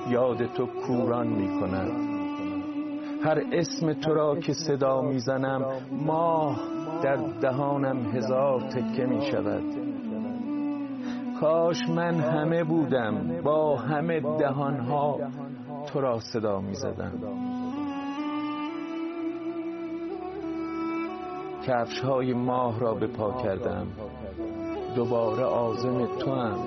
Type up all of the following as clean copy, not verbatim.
یاد تو کوران می کند. هر اسم تو را که صدا می زنم ماه در دهانم هزار تکه می شود. کاش من همه بودم با همه دهانها تو را صدا می زدم. کفش‌های ماه را به پا کردم، دوباره عازم توام.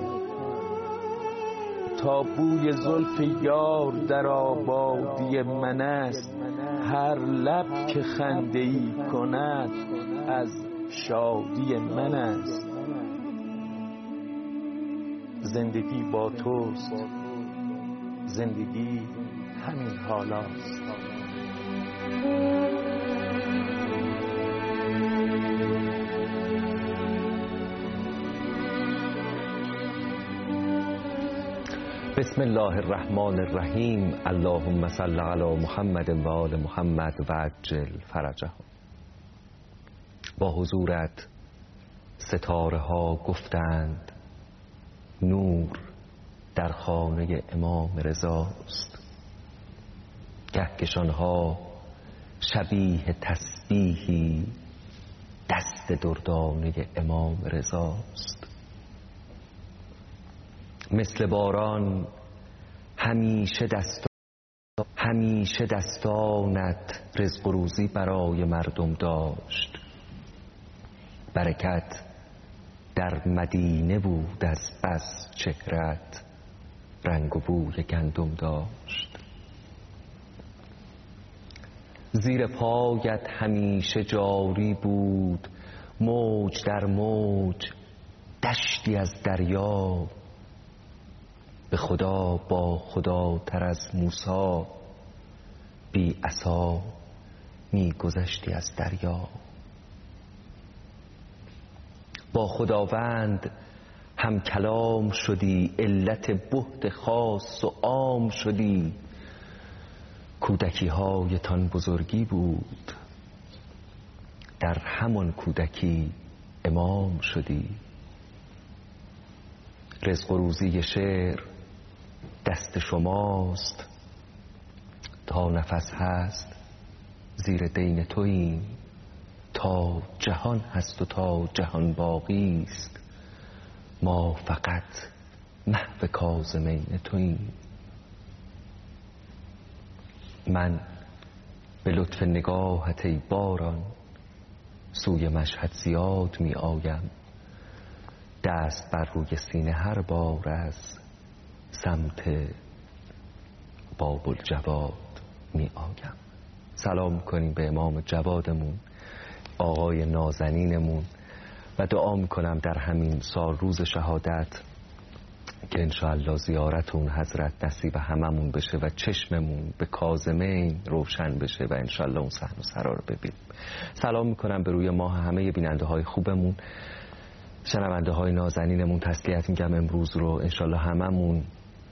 تا بوی زلف یار در آبادی من است، هر لب که خنده‌ای کند از شادی من است. زندگی با توست، زندگی همین حالاست. بسم الله الرحمن الرحیم. اللهم صل علی محمد و آل محمد و عجل فرجهم. با حضورت ستاره ها گفتند نور در خانه امام رضاست. کهکشان‌ها شبیه تسبیحی دست دردانه امام رضاست. مثل باران همیشه دستانت رزق و روزی برای مردم داشت. برکت در مدینه بود از بس چهرت رنگ و بوی گندم داشت. زیر پایت همیشه جاری بود موج در موج دشتی از دریا. به خدا با خدا تر از موسی بی عصا می گذشتی از دریا. با خداوند هم کلام شدی، علت بهت خاص و عام شدی. کودکی هایتان بزرگی بود، در همان کودکی امام شدی. رزق و روزی شعر دست شماست، تا نفس هست زیر دین توییم. تا جهان هست و تا جهان باقی است ما فقط محو کاظمین توییم. من به لطف نگاهت ای باران سوی مشهد زیاد می آیم. دست بر روی سینه هر بار از سمت باب الجواد می آیم. سلام کنیم به امام جوادمون، آقای نازنینمون، و دعا میکنم در همین سال روز شهادت که انشاءالله زیارت اون حضرت نصیب هممون بشه و چشممون به کاظمین روشن بشه و انشاءالله اون صحن و سرا رو ببینیم. سلام میکنم به روی ماه همه بیننده های خوبمون، شنونده های نازنینمون. تسلیت میگم امروز رو انشاءالله هممون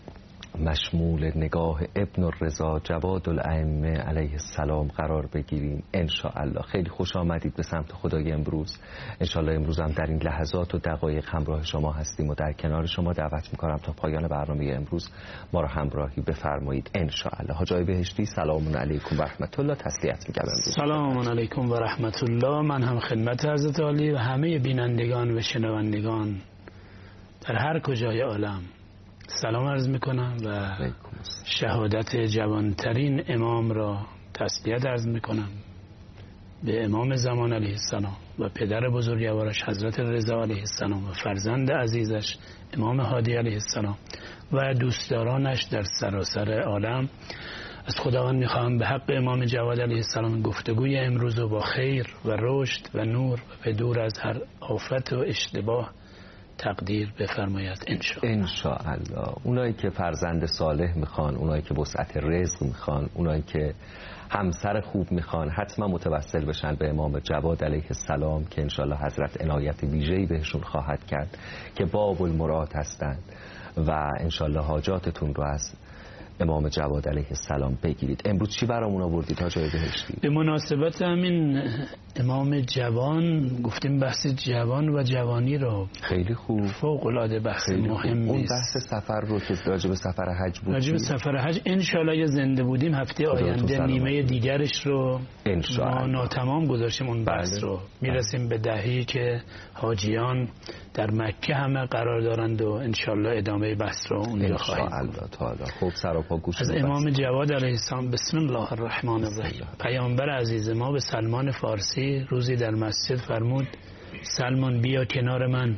مشمول نگاه ابن الرضا جواد الائمه علیه السلام قرار بگیریم انشاءالله. خیلی خوش آمدید به سمت خدای امروز. انشاءالله امروز هم در این لحظات و دقایق همراه شما هستیم و در کنار شما. دعوت میکنم تا پایان برنامه امروز ما را همراهی بفرمایید انشاءالله. حاجی بهشتی سلام علیکم و رحمت الله. تسلیت میگم امروز. سلام علیکم و رحمت الله. من هم خدمت حضرت عالی و همه بینندگان و شنوندگان در هر کجای عالم سلام عرض میکنم و شهادت جوانترین امام را تسلیت عرض میکنم به امام زمان علیه السلام و پدر بزرگوارش حضرت رضا علیه السلام و فرزند عزیزش امام هادی علیه السلام و دوستدارانش در سراسر عالم. از خداوند میخواهم به حق امام جواد علیه السلام گفتگوی امروز رو با خیر و رشد و نور و به دور از هر آفت و اشتباه تقدیر بفرماید انشاءالله. اونایی که فرزند صالح میخوان، اونایی که وسعت رزق میخوان، اونایی که همسر خوب میخوان، حتما متوسل بشن به امام جواد علیه السلام که انشاءالله حضرت عنایت ویژه‌ای بهشون خواهد کرد که باب المراد هستند و انشاءالله حاجاتتون رو از امام جواد علیه السلام بگیرید. امروز چی برامون آوردید حاج بهشتی؟ به مناسبت همین امام جوان گفتیم بحث جوان و جوانی رو. خیلی خوب، فوق العاده بحث مهمی. اون بحث سفر رو که راجع به سفر حج بود، راجع به سفر حج ان شاء الله زنده بودیم هفته آینده نیمه دیگرش رو ما ناتمام گذاشتیم اون بحث رو. میرسیم به دهه‌ای که حاجیان در مکه همه قرار دارند و ان شاء الله ادامه بحث رو اونجا خواهیم گفت. خب سراپا گوش از امام جواد علیه السلام. بسم الله الرحمن الرحیم. پیامبر عزیز ما به سلمان فارسی روزی در مسجد فرمود سلمان بیا کنار من،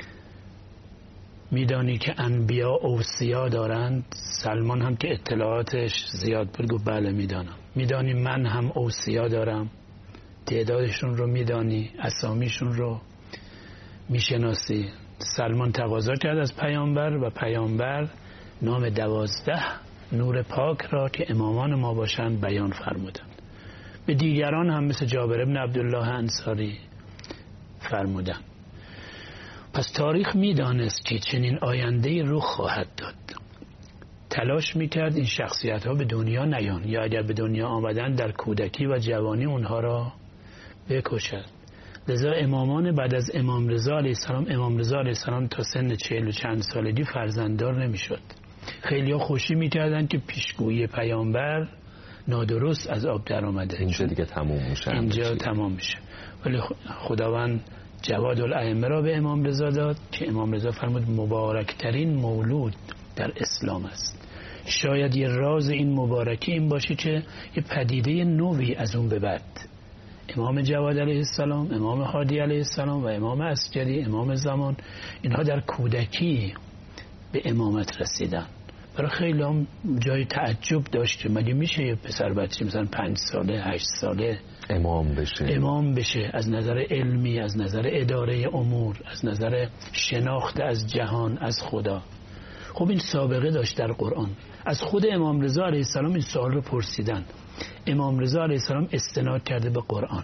میدانی که انبیا اوصیا دارند؟ سلمان هم که اطلاعاتش زیاد بود گفت بله میدانم. میدانی من هم اوصیا دارم؟ تعدادشون رو میدانی؟ اسامیشون رو میشناسی؟ سلمان تقاضا کرد از پیامبر و پیامبر نام 12 نور پاک را که امامان ما باشند بیان فرمودند. به دیگران هم مثل جابر بن عبدالله انصاری فرمودند. پس تاریخ میدانست که چنین آینده‌ای رخ خواهد داد. تلاش میکرد این شخصیت ها به دنیا نیان یا اگر به دنیا آمدن در کودکی و جوانی اونها را بکشد. لذا امامان بعد از امام رضا علیه السلام تا سن 40 و چند سالگی فرزنددار نمیشد. خیلی ها خوشی میکردن که پیشگویی پیامبر نادرست از آب در آمده. اینجا دیگه تموم میشه. اینجا تمام میشه. ولی خداوند جواد الائمه را به امام رضا داد که امام رضا فرمود مبارکترین مولود در اسلام است. شاید یه راز این مبارکی این باشه که یه پدیده نوی از اون به بعد امام جواد علیه السلام، امام هادی علیه السلام و امام عسکری، امام زمان، اینها در کودکی به امامت رسیدن. برای خیلی هم جای تعجب داشت که مگه میشه یه پسر بچه مثلا 5 ساله 8 ساله امام بشه از نظر علمی، از نظر اداره امور، از نظر شناخت از جهان، از خدا. خب این سابقه داشت در قرآن. از خود امام رضا علیه السلام این سوال رو پرسیدن. امام رضا علیه السلام استناد کرده به قرآن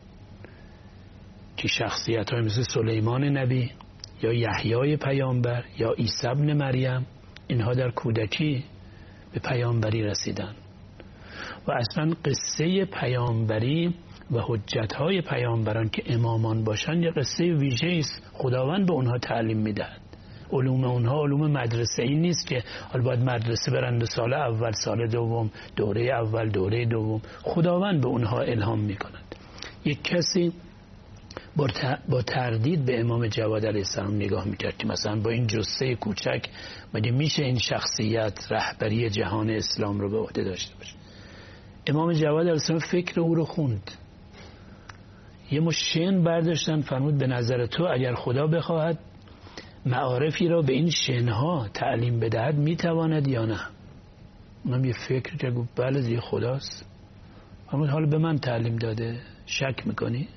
که شخصیت های مثل سلیمان نبی یا یحیای پیامبر یا عیسی ابن مریم اینها در کودکی به پیامبری رسیدن و اصلا قصه پیامبری و حجت‌های پیامبران که امامان باشن یه قصه ویژه‌ای است. خداوند به اونها تعلیم میدهد. علوم اونها علوم مدرسه‌ای نیست که حالا باید مدرسه برند سال اول، سال دوم، دوره اول، دوره دوم. خداوند به اونها الهام میکند. یک کسی با تردید به امام جواد علیه السلام نگاه میکرد که مثلا با این جثه کوچک مگه میشه این شخصیت رهبری جهان اسلام رو به عهده داشته باشه؟ امام جواد علیه السلام فکر او رو خوند. یه مشن برداشتن فرمود به نظر تو اگر خدا بخواهد معارفی را به این شنها تعلیم بدهد میتواند یا نه؟ اونم یه فکر که گفت بله دیگه خداست. فرمود حالا به من تعلیم داده شک میکنی؟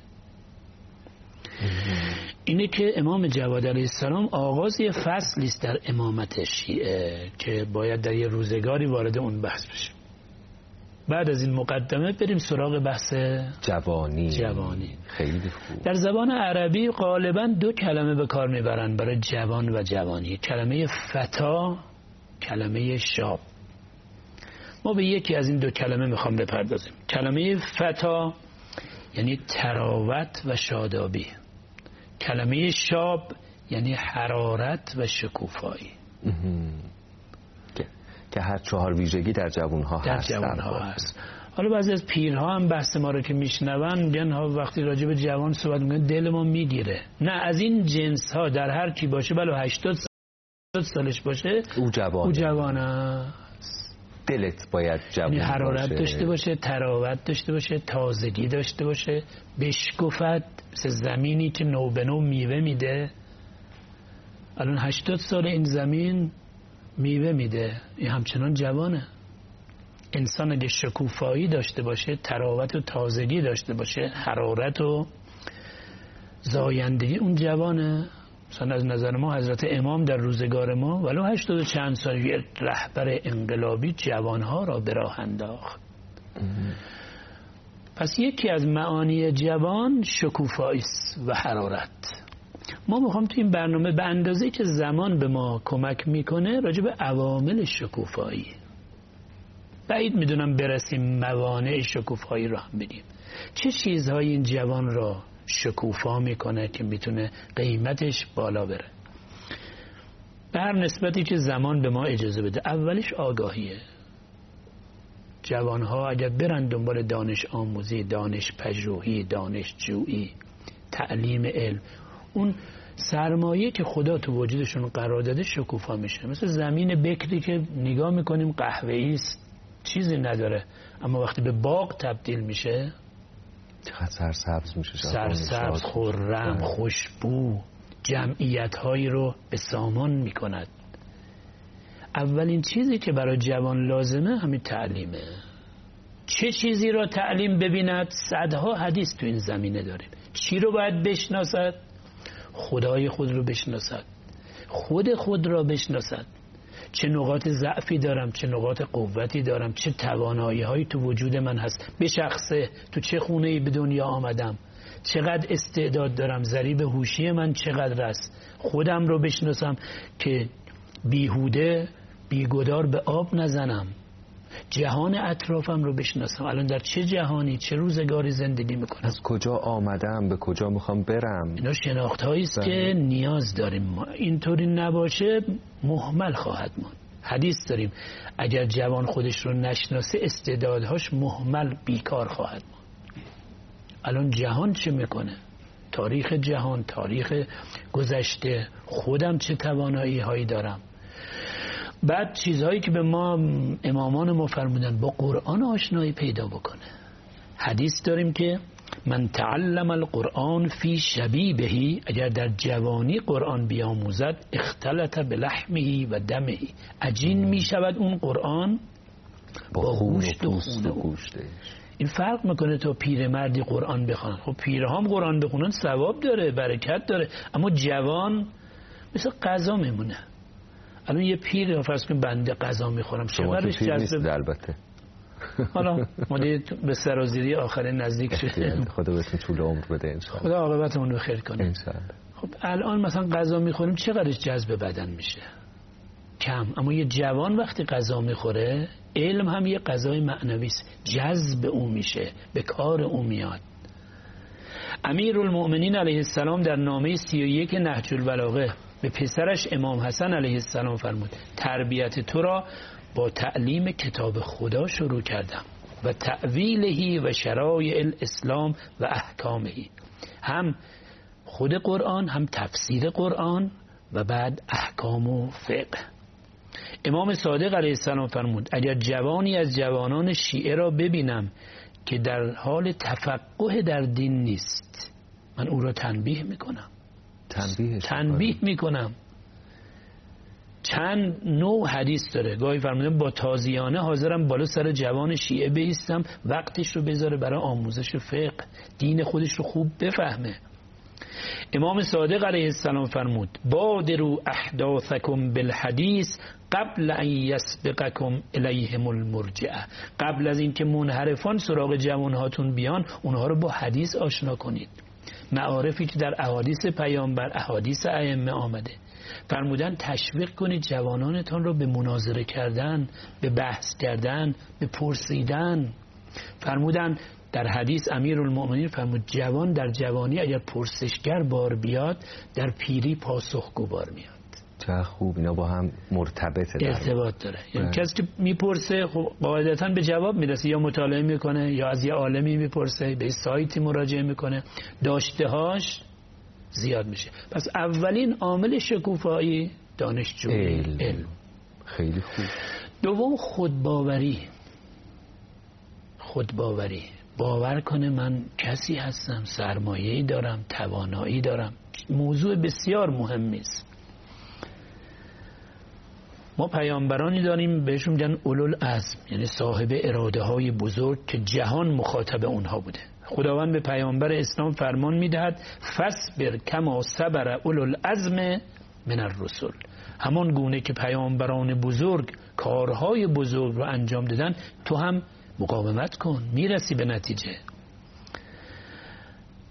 اینه که امام جواد علیه السلام آغاز یه فصلی است در امامت شیعه که باید در یه روزگاری وارد اون بحث بشیم. بعد از این مقدمه بریم سراغ بحث جوانی. خیلی خوب. در زبان عربی غالبا 2 کلمه به کار میبرن برای جوان و جوانی. کلمه فتا، کلمه شاب. ما به یکی از این 2 کلمه میخوام بپردازیم. کلمه فتا یعنی تراوت و شادابی. کلمه شاب یعنی حرارت و شکوفایی که هر 4 ویژگی در جوانها هست. حالا بعضی از پیرها هم بحث ما رو که میشنون میگن ها وقتی راجع به جوان صحبت میکنن دل ما میگیره. نه، از این جنس ها در هر کی باشه بله 80 سالش باشه او جوان است. دلت باید جوان یعنی حرارت داشته باشه، تراوت داشته باشه، تازگی داشته باشه، بشکفت مثل زمینی که نو به نو میوه میده. الان 80 سال این زمین میوه میده، این همچنان جوانه. انسان اگه شکوفایی داشته باشه، تراوت و تازگی داشته باشه، حرارت و زایندگی، اون جوانه. مثلا از نظر ما حضرت امام در روزگار ما ولو 80 چند سالگی رهبر انقلابی جوانها را به راه انداخت. پس یکی از معانی جوان شکوفایی و حرارت. ما میخوام تو این برنامه به اندازه که زمان به ما کمک میکنه راجع به عوامل شکوفایی بعید میدونم برسیم موانع شکوفایی رو هم بگیم. چه چیزهایی این جوان را شکوفا میکنه که میتونه قیمتش بالا بره؟ به هر نسبتی که زمان به ما اجازه بده. اولیش آگاهیه. جوانها اگر برن دنبال دانش آموزی، دانش پژوهی، دانشجویی، تعلیم علم، اون سرمایه که خدا تو وجودشون قرار داده شکوفا میشه. مثل زمین بکری که نگاه میکنیم قهوه‌ای است، چیزی نداره، اما وقتی به باغ تبدیل میشه چقدر سرسبز میشه، سرسبز، خرم، خوشبو، جمعیت هایی رو به سامان میکند. اولین چیزی که برای جوان لازمه همین تعلیمه. چه چیزی را تعلیم ببیند؟ صدها حدیث تو این زمینه داریم. چی رو باید بشناسد؟ خدای خود رو بشناسد، خود را بشناسد. چه نقاط ضعفی دارم، چه نقاط قوتی دارم، چه توانایی هایی تو وجود من هست، به شخصه تو چه خونه‌ای به دنیا آمدم، چقدر استعداد دارم، ضریب هوشی من چقدر است. خودم رو بشناسم که بیهوده بیگدار به آب نزنم. جهان اطرافم رو بشناسم، الان در چه جهانی، چه روزگاری زندگی میکنم، از کجا آمدم، به کجا میخوام برم. اینا شناخت هایی است که نیاز داریم. ما اینطوری نباشه مهمل خواهد ماند. حدیث داریم اگر جوان خودش رو نشناسه استعدادهاش مهمل بیکار خواهد ماند. الان جهان چه میکنه؟ تاریخ جهان، تاریخ گذشته، خودم چه توانایی هایی دارم. بعد چیزهایی که به ما امامان ما فرمودن، با قرآن آشنایی پیدا بکنه. حدیث داریم که من تعلم القرآن فی شبیبه، اگر در جوانی قرآن بیاموزد اختلط بلحمه و دمه، عجین می شود اون قرآن با گوشت و خون. این فرق میکنه تا پیرمردی قرآن بخونن. خب پیرهام قرآن بخونن ثواب داره، برکت داره، اما جوان مثل غذا میمونه. الان یه پیر فرض کن بنده غذا میخورم، شما پیر نیستید البته. حالا ما به سرازیری آخرین نزدیک شدیم. خدا بهتون طول عمر بده انشاءالله. خدا عاقبتمون رو خیر کنه انشاءالله. خب الان مثلا غذا میخوریم چقدرش جذب بدن میشه؟ کم. اما یه جوان وقتی غذا میخوره، علم هم یه غذای معنوی است، جذب اون میشه، به کار اون میاد. امیرالمؤمنین علیه السلام در نامه 31 نهج البلاغه به پسرش امام حسن علیه السلام فرمود تربیت تو را با تعلیم کتاب خدا شروع کردم و تعویلهی و شرایع الاسلام و احکامهی، هم خود قرآن هم تفسیر قرآن و بعد احکام و فقه. امام صادق علیه السلام فرمود اگر جوانی از جوانان شیعه را ببینم که در حال تفقه در دین نیست، من او را تنبیه میکنم. تنبیه میکنم. چند نوع حدیث داره. گاهی فرمودن با تازیانه حاضرم بالا سر جوان شیعه بایستم، وقتش رو بذاره برای آموزش فقه، دین خودش رو خوب بفهمه. امام صادق علیه السلام فرمود بادروا احداثکم بالحدیث قبل ان یسبقکم الیهم المرجعه، قبل از اینکه منحرفان سراغ جوانهاتون بیان اونها رو با حدیث آشنا کنید. معارفی که در احادیث پیامبر، احادیث ائمه آمده، فرمودن تشویق کنید جوانانتان رو به مناظره کردن، به بحث کردن، به پرسیدن. فرمودن در حدیث امیرالمؤمنین فرمود جوان در جوانی اگر پرسشگر بار بیاد، در پیری پاسخگو بار میاد. چه خوب، اینا با هم مرتبطه، ارتباط داره. یعنی کسی که میپرسه خب قاعدتاً به جواب میرسه، یا مطالعه میکنه یا از یه عالمی میپرسه، به سایتی مراجعه میکنه، داشته‌هاش زیاد میشه. پس اولین عامل شکوفایی دانشجویی، علم. خیلی خوب. دوم خودباوری. باور کنه من کسی هستم، سرمایه‌ای دارم، توانایی دارم. موضوع بسیار مهمی است. ما پیامبرانی داریم بهشون میگن اولوالعزم، یعنی صاحب اراده های بزرگ که جهان مخاطب اونها بوده. خداوند به پیامبر اسلام فرمان میدهد فاصبر کما صبر اولوالعزم من الرسل، همان گونه که پیامبران بزرگ کارهای بزرگ رو انجام دادن تو هم مقاومت کن، میرسی به نتیجه.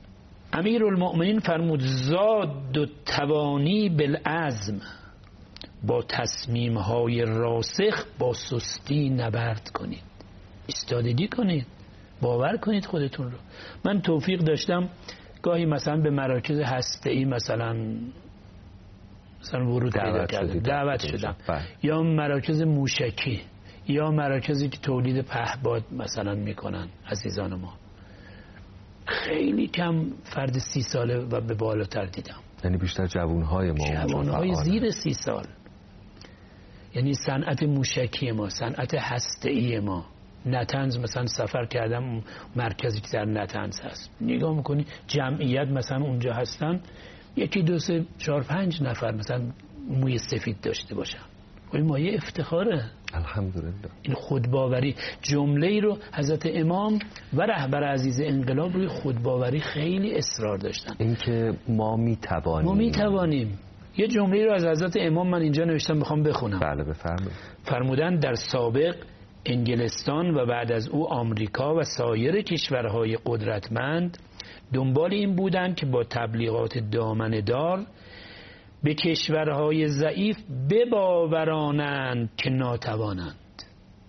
امیرالمؤمنین فرمود زاد و توانی بالعزم با تصمیم‌های راسخ با سستی نبرد کنید، ایستادگی کنید، باور کنید خودتون رو. من توفیق داشتم گاهی مثلا به مراکز هسته‌ای مثلا ورود پیدا کردم، دعوت شدم، یا مراکز موشکی یا مراکزی که تولید پهپاد مثلا میکنن عزیزان ما. خیلی کم فرد 30 ساله و به بالاتر دیدم، یعنی بیشتر جوانهای ما، جوانهای زیر 30 سال. یعنی صنعت موشکی ما، صنعت هسته‌ای ما. نتنز مثلا سفر کردم، مرکزی که در نتنز هست، نگاه میکنی جمعیت مثلا اونجا هستن 1 2 3 4 5 نفر مثلا موی سفید داشته باشن. این مایه افتخاره. الحمدلله. این خودباوری، جمله‌ای رو حضرت امام و رهبر عزیز انقلاب روی خودباوری خیلی اصرار داشتن. اینکه ما میتوانیم. یه جمله‌ای رو از حضرت امام من اینجا نوشتم، میخوام بخونم. بله بفرمایید. فرمودن در سابق انگلستان و بعد از او آمریکا و سایر کشورهای قدرتمند دنبال این بودند که با تبلیغات دامنه‌دار به کشورهای ضعیف بباورانند که ناتوانند،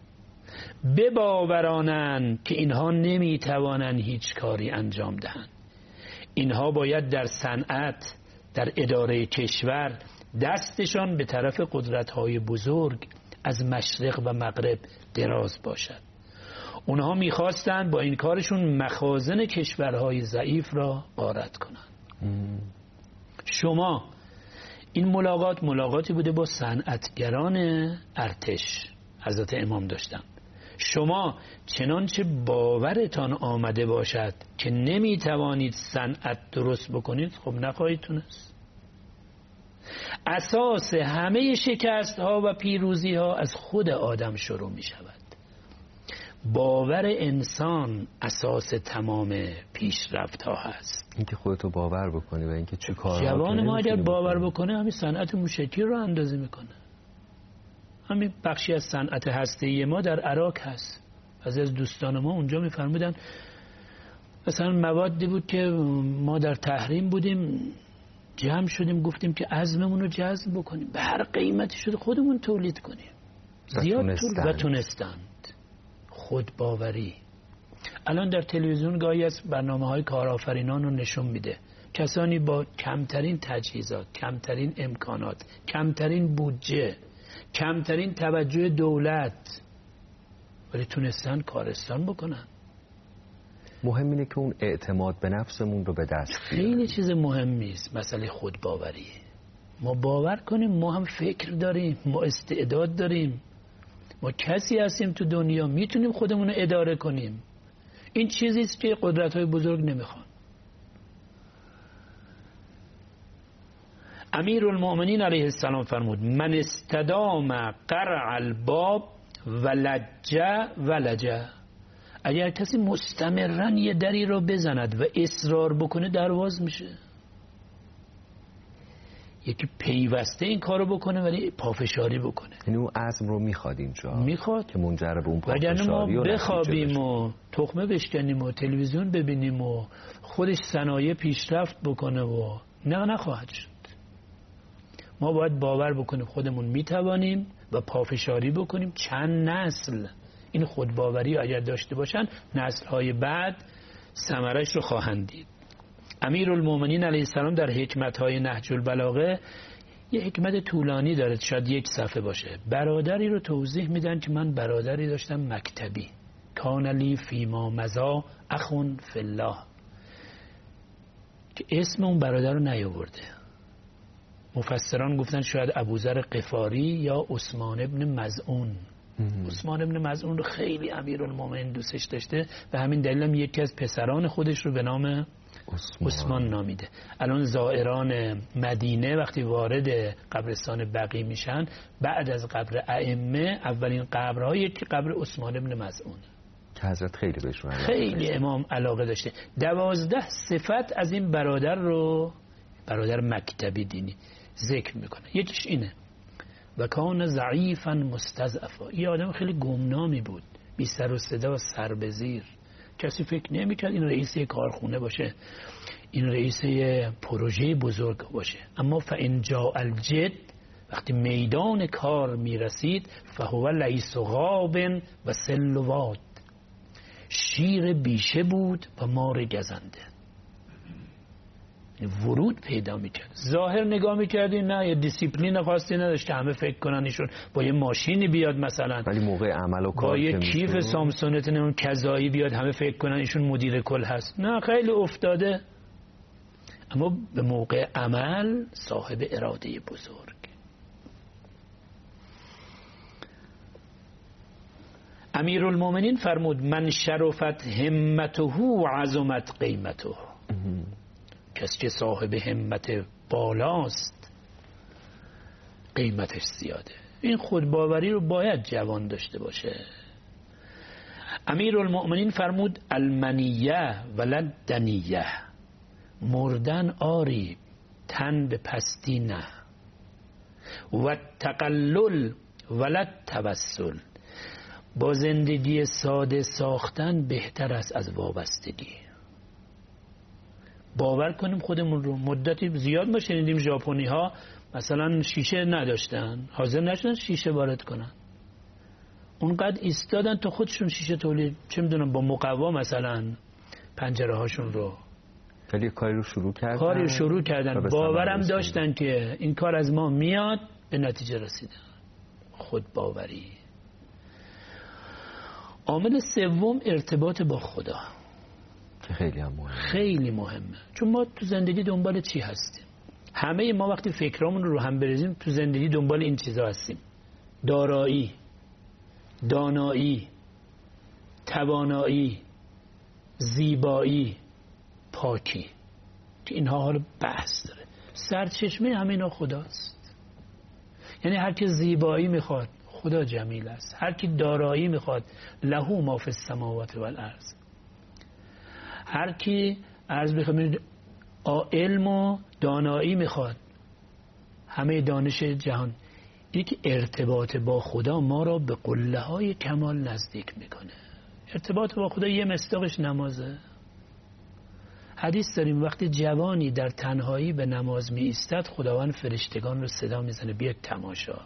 بباورانند که اینها نمیتوانند هیچ کاری انجام دهند. اینها باید در صنعت، در اداره کشور دستشان به طرف قدرت‌های بزرگ از مشرق و مغرب دراز باشد. اونها میخواستند با این کارشون مخازن کشورهای ضعیف را غارت کنند. شما این ملاقاتی بوده با صنعتگران ارتش حضرت امام داشتن. شما چنانچه باورتان آمده باشد که نمیتوانید صنعت درست بکنید، خب نخواهید تونست. اساس همه شکست ها و پیروزی ها از خود آدم شروع می شود. باور انسان اساس تمام پیشرفت ها هست. اینکه خودتو باور بکنی و اینکه چه کارها جوان ما اگر باور بکنه همین صنعت موشکی رو اندازه میکنه. همین بخشی از صنعت هسته‌ای ما در عراق هست. از دوستان ما اونجا میفرمودن مثلا موادی بود که ما در تحریم بودیم، جمع شدیم گفتیم که عزممون رو جذب بکنیم، به هر قیمتی شده خودمون تولید کنیم. زیاد و تونستند. خودباوری. الان در تلویزیون گاهی از برنامه‌های کارآفرینان رو نشون میده، کسانی با کمترین تجهیزات، کمترین امکانات، کمترین بودجه، کمترین توجه دولت، ولی تونستن کارستان بکنن. مهم اینه که اون اعتماد به نفسمون رو به دست بیاریم. خیلی چیز مهمی است مسئله خودباوری. ما باور کنیم ما هم فکر داریم، ما استعداد داریم، ما کسی هستیم تو دنیا، میتونیم خودمون رو اداره کنیم. این چیزی است که قدرت‌های بزرگ نمیخوان. امیرالمؤمنین علیه السلام فرمود من استدام قرع الباب ولج. اگر کسی مستمرن یه دری رو بزند و اصرار بکنه در باز میشه. یکی پیوسته این کارو بکنه ولی پافشاری بکنه. یعنی اون عزم رو میخواد اینجا، میخواد که منجر به اون پافشاری و ما بخوابیم و تخمه بشکنیم و تلویزیون ببینیم و خودش صنایع پیشرفت بکنه و نخواهد شد. ما باید باور بکنیم خودمون میتوانیم و پافشاری بکنیم. چند نسل این خودباوری اگر داشته باشن، نسل‌های بعد ثمرش رو خواهند دید. امیرالمؤمنین علیه السلام در حکمت‌های نهج البلاغه یه حکمت طولانی داره، شاید 1 صفحه باشه. برادری رو توضیح میدن که من برادری داشتم مکتبی، کان لی فیما مضی اخون فی الله، که اسم اون برادر رو نیاورده. مفسران گفتن شاید ابوذر غفاری یا عثمان ابن مظعون. عثمان ابن مظعون رو خیلی امیرالمومنین دوستش داشته و همین دلیل هم یکی از پسران خودش رو به نام عثمان نامیده. الان زائران مدینه وقتی وارد قبرستان بقیع میشن، بعد از قبر ائمه اولین قبرهای یکی قبر عثمان ابن مظعون که حضرت خیلی بهشون خیلی امام علاقه داشته. 12 صفت از این برادر رو، برادر مکتبی دینی، ذکر میکنه. یکیش اینه و کان ضعیفا مستضعفا. یه آدم خیلی گمنامی بود، بی سر و صدا و سر به زیر. کسی فکر نمی‌کرد این رئیس کارخونه باشه، این رئیس پروژه بزرگ باشه. اما فإن جاء الجد وقتی میدان کار میرسید فهو لیس غاب و سل واد، شیر بیشه بود و مار گزنده. ورود پیدا میکرد. ظاهر نگاه میکردی نه، یه دیسیپلین خاصی نداشته، همه فکر کنن ایشون با یه ماشینی بیاد مثلا، ولی موقع عمل و کار با یه کیف سامسونت نمون کذایی بیاد همه فکر کنن ایشون مدیر کل هست. نه، خیلی افتاده، اما به موقع عمل صاحب اراده بزرگ. امیرالمومنین فرمود من شرفت همته عظمت قیمته، کسی که صاحب همت بالاست قیمتش زیاده. این خودباوری رو باید جوان داشته باشه. امیرالمؤمنین فرمود المنیه ولد دنیه، مردن آری تن به پستی نه، و تقلل ولد توسل، با زندگی ساده ساختن بهتر است از وابستگی. باور کنیم خودمون رو. مدتی زیاد ما شنیدیم ژاپنی ها مثلا شیشه نداشتن، حاضر نشدن شیشه وارد کنن، اونقدر ایستادن تا خودشون شیشه تولید، چه میدونم با مقوا مثلا پنجره هاشون رو، ولی کاری رو شروع کردن باورم داشتن که این کار از ما میاد، به نتیجه رسیدن. خود باوری. عامل سوم ارتباط با خدا، خیلی مهمه. چون ما تو زندگی دنبال چی هستیم؟ همه ما وقتی فکرامون رو هم بریزیم تو زندگی دنبال این چیزا هستیم: دارایی، دانایی، توانایی، زیبایی، پاکی. که اینها حالا بحث داره. سرچشمه همه اینا خداست. یعنی هر کی زیبایی میخواد خدا جمیل است، هر کی دارایی میخواد له ما فی السماوات والارض، هر کی عرض بخواد علم و دانایی میخواد همه دانش جهان. یک ارتباط با خدا ما را به قله های کمال نزدیک میکنه. ارتباط با خدا یه مصداقش نمازه. حدیث داریم وقتی جوانی در تنهایی به نماز می ایستد خداوند فرشتگان رو صدا میزنه بیاید تماشا.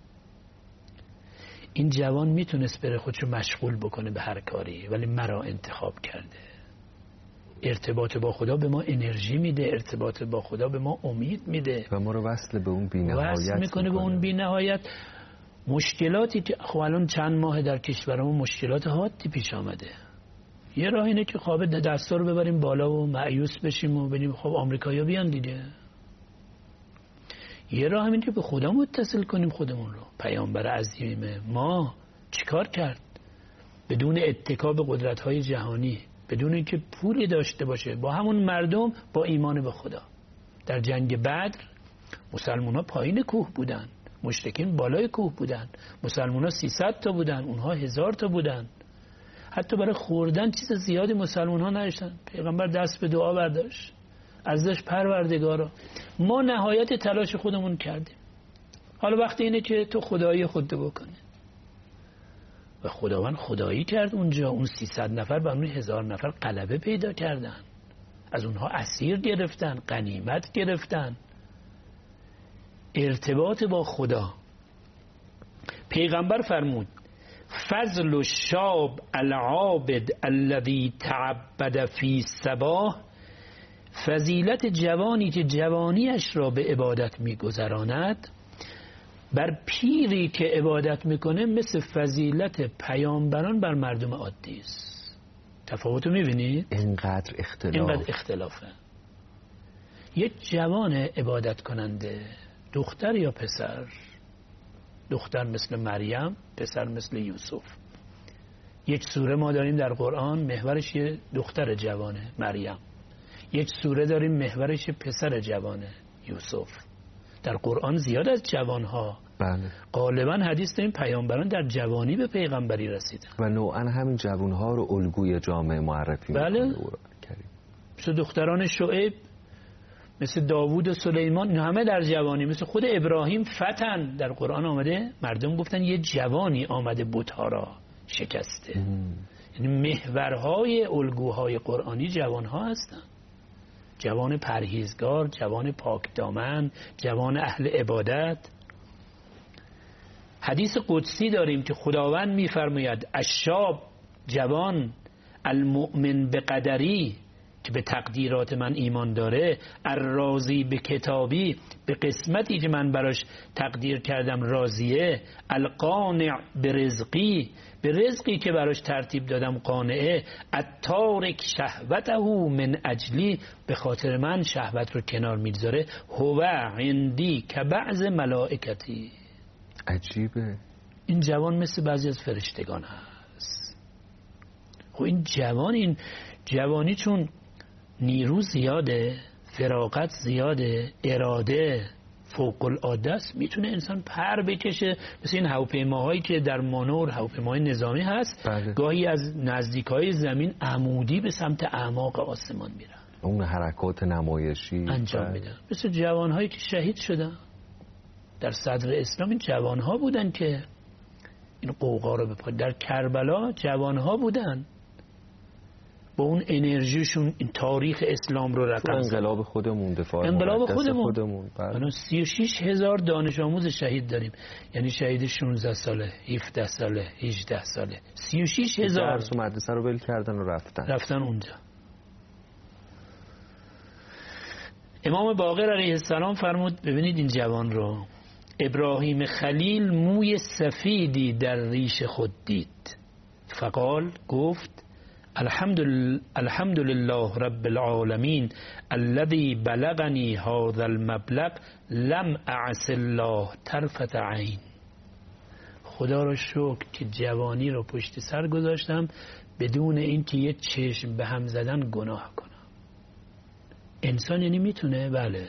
این جوان میتونست بره خودشو مشغول بکنه به هر کاری، ولی مرا انتخاب کرده. ارتباط با خدا به ما انرژی میده، ارتباط با خدا به ما امید میده و ما رو وصل به اون بی‌نهایت وصل میکنه به اون بی‌نهایت. مشکلاتی که خب الان چند ماه در کشورمون مشکلات حادی پیش آمده، یه راه اینه که خواب دستا رو ببریم بالا و مایوس بشیم و بگیم خب آمریکایی‌ها بیان دیگه. یه راه همین که به خدا متصل کنیم خودمون رو. پیامبر عظیم ما چیکار کرد؟ بدون اتکا به قدرت‌های جهانی، بدون اینکه پولی داشته باشه، با همون مردم، با ایمان به خدا. در جنگ بدر مسلمان‌ها پایین کوه بودن، مشرکین بالای کوه بودن. مسلمان‌ها 300 تا بودن، اونها 1000 تا بودن. حتی برای خوردن چیز زیادی مسلمان‌ها نداشتن. پیغمبر دست به دعا برداشت، ازش پروردگارا ما نهایت تلاش خودمون کردیم، حالا وقتی اینه که تو خدایی خودت بکنه. و خداوند خدایی کرد اونجا. اون 300 نفر بر اون 1000 نفر غلبه پیدا کردن، از اونها اسیر گرفتن، غنیمت گرفتن. ارتباط با خدا. پیغمبر فرمود فضل الشاب العابد الذي تعبد فی صباح، فضیلت جوانی که جوانیش را به عبادت می‌گذراند بر پیری که عبادت میکنه مثل فضیلت پیامبران بر مردم عادی است. تفاوتو می‌بینید؟ اینقدر اختلافه. یک جوان عبادت کننده، دختر یا پسر، دختر مثل مریم، پسر مثل یوسف. یک سوره ما داریم در قرآن محورش یه دختر جوانه، مریم. یک سوره داریم محورش پسر جوانه، یوسف. در قرآن زیاد از جوانها. بله. غالبا حدیث داریم پیامبران در جوانی به پیغمبری رسیدن و نوعا همین جوانها رو الگوی جامعه معرفی بله. میکنه. مثل دختران شعیب، مثل داوود و سلیمان، همه در جوانی. مثل خود ابراهیم فتن در قرآن آمده، مردم گفتن یه جوانی آمده بت‌ها را شکسته. یعنی محورهای الگوهای قرآنی جوانها هستن. جوان پرهیزگار، جوان پاک دامن، جوان اهل عبادت. حدیث قدسی داریم که خداوند میفرماید الشاب، جوان، المؤمن به قدری، که به تقدیرات من ایمان داره، الراضی به کتابی، به قسمتی که من براش تقدیر کردم راضیه، القانع به رزقی، به رزقی که براش ترتیب دادم قانعه، التارک شهوته من اجلی، به خاطر من شهوت رو کنار میذاره، هو عندی که بعض ملائکتی. عجیبه. این جوان مثل بعضی از فرشتگان هست. خب این جوانی چون نیرو زیاده، فراغت زیاده، اراده فوق العاده است، میتونه انسان پر بکشه. مثل این هواپیماهایی که در مانور هواپیماهای نظامی هست، گاهی از نزدیکای زمین عمودی به سمت اعماق آسمان میرن، اون حرکات نمایشی انجام میدن. مثل جوانهایی که شهید شدن در صدر اسلام، این جوانها بودن که این قوقا رو بپا. در کربلا جوانها بودن با اون انرژیشون این تاریخ اسلام رو رقم زدن. انقلاب خودمون، دفاع انقلاب خودمون. 36,000 دانش آموز شهید داریم، یعنی شهید 16 ساله، 17 ساله، 18 ساله، 36,000 درس و مدرسه رو ول کردن و رفتن اونجا. امام باقر علیه السلام فرمود، ببینید این جوان رو، ابراهیم خلیل موی سفیدی در ریش خود دید، فقال، گفت الحمد لله رب العالمین الذي بلغني هذا المبلغ لم اعص الله طرفة عین. خدا را شکر که جوانی رو پشت سر گذاشتم بدون اینکه یه چشم به هم زدن گناه کنم. انسان یعنی میتونه، بله،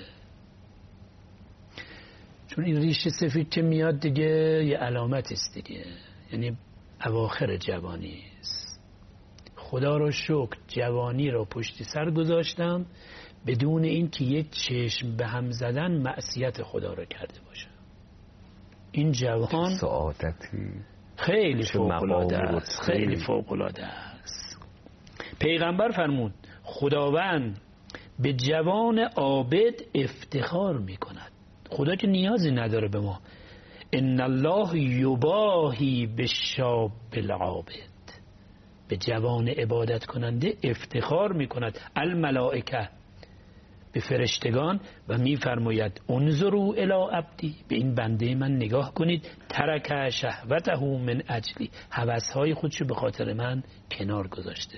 چون این ریش سفید که میاد دیگه یه علامت است دیگه، یعنی اواخر جوانی است. خدا را شکر جوانی را پشت سر گذاشتم بدون اینکه یک چشم به هم زدن معصیت خدا را کرده باشم. این جوان سعادتی خیلی فوق‌العاده است، خیلی فوق‌العاده است. پیغمبر فرمود خداوند به جوان عابد افتخار میکند. خدا که نیازی نداره به ما. ان الله یباهی بالشاب العابد، به جوان عبادت کننده افتخار میکند. الملائکه، به فرشتگان، و میفرماید انظروا الی عبدی، به این بنده من نگاه کنید، ترک شهوته من اجلی، هوسهای خودشو به خاطر من کنار گذاشته.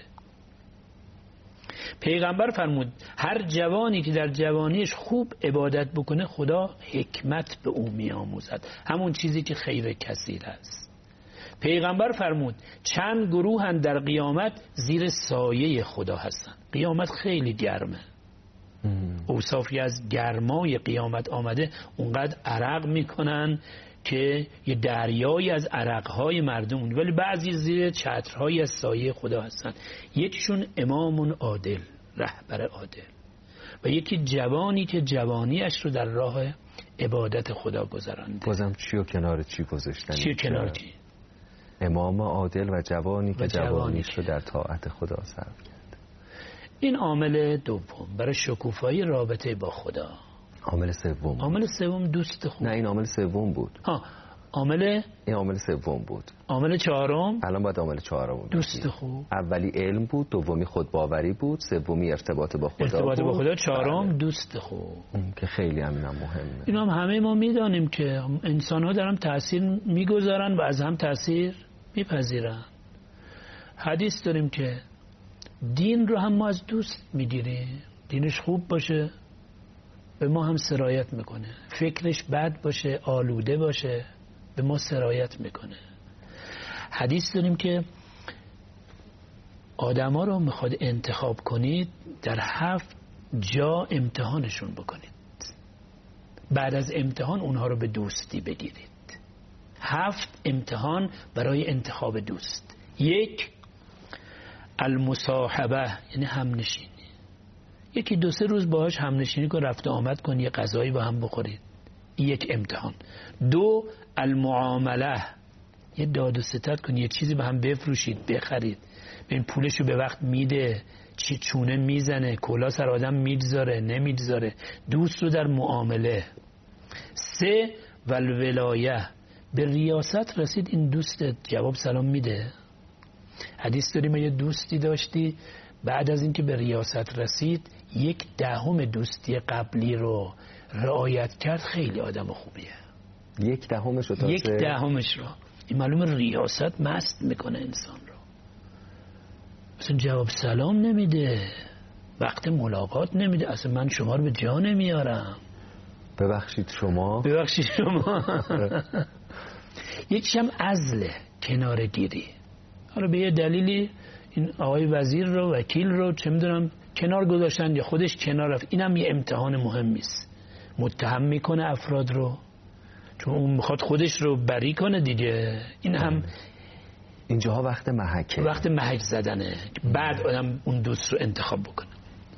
پیغمبر فرمود هر جوانی که در جوانیش خوب عبادت بکنه خدا حکمت به او میآموزد، همون چیزی که خیر کثیر است. پیغمبر فرمود چند گروه در قیامت زیر سایه خدا هستن. قیامت خیلی گرمه، اوصافی از گرمای قیامت آمده، اونقدر عرق میکنن که یه دریایی از عرقهای مردم، ولی بعضی زیر چترهای از سایه خدا هستن. یکیشون امام عادل، رهبر عادل، و یکی جوانی که جوانیش رو در راه عبادت خدا گذرانده. بازم چی و کنار چی گذاشتن؟ چی و کنار چی؟ امام عادل و جوانی که جوانیش رو در طاعت خدا صرف کرد. این عامل دوم برای شکوفایی رابطه با خدا. عامل سوم. عامل سوم دوست خوب. نه این عامل سوم بود. این عامل سوم بود. عامل چهارم الان باید عامل چهارم بود. دوست خوب. اولی علم بود، دومی خودباوری بود، سومی ارتباط با خدا ارتباط بود. با خدا، چهارم دوست خوب. که خیلی همینم مهمه. اینا هم همه ما میدانیم که انسان ها در هم تأثیر میگذارن و از هم تأثیر میپذیرن. حدیث داریم که دین رو هم ما از دوست میگیریم. دینش خوب باشه به ما هم سرایت میکنه، فکرش بد باشه، آلوده باشه، به ما سرایت میکنه. حدیث داریم که آدما رو میخواد انتخاب کنید در 7 جا امتحانشون بکنید، بعد از امتحان اونها رو به دوستی بگیرید. 7 امتحان برای انتخاب دوست. 1 المصاحبه، یعنی همنشینی. یکی 2-3 روز باهاش همنشینی کن، رفت و آمد کن، یه غذایی با هم بخورید، یک امتحان. 2 المعامله، یه داد و ستد کن، یه چیزی به هم بفروشید، بخرید، ببین پولشو به وقت میده، چی چونه میزنه، کلا سر آدم میگذاره نمیگذاره. دوست رو در معامله. 3 والولایه، به ریاست رسید، این دوستت جواب سلام میده؟ حدیث داریم یه دوستی داشتی بعد از اینکه به ریاست رسید 1/10 دوستی قبلی رو رعایت کرد، خیلی آدم خوبیه. 1/10 رو 1/10 رو. این معلومه ریاست مست میکنه انسان رو. اصلا جواب سلام نمیده، وقت ملاقات نمیده، اصلا من شما رو به جا نمیارم. ببخشید شما یکیش هم عزله، کناره گیری. حالا به یه دلیلی این آقای وزیر رو، وکیل رو چه میدونم کنار گذاشتن یا خودش کنار رفت. اینم یه امتحان مهمی است. متهم میکنه افراد رو چون اون میخواد خودش رو بری کنه دیگه. این هم اینجاها وقت محکه، وقت محک زدنه. بعد آدم اون دوست رو انتخاب بکنه.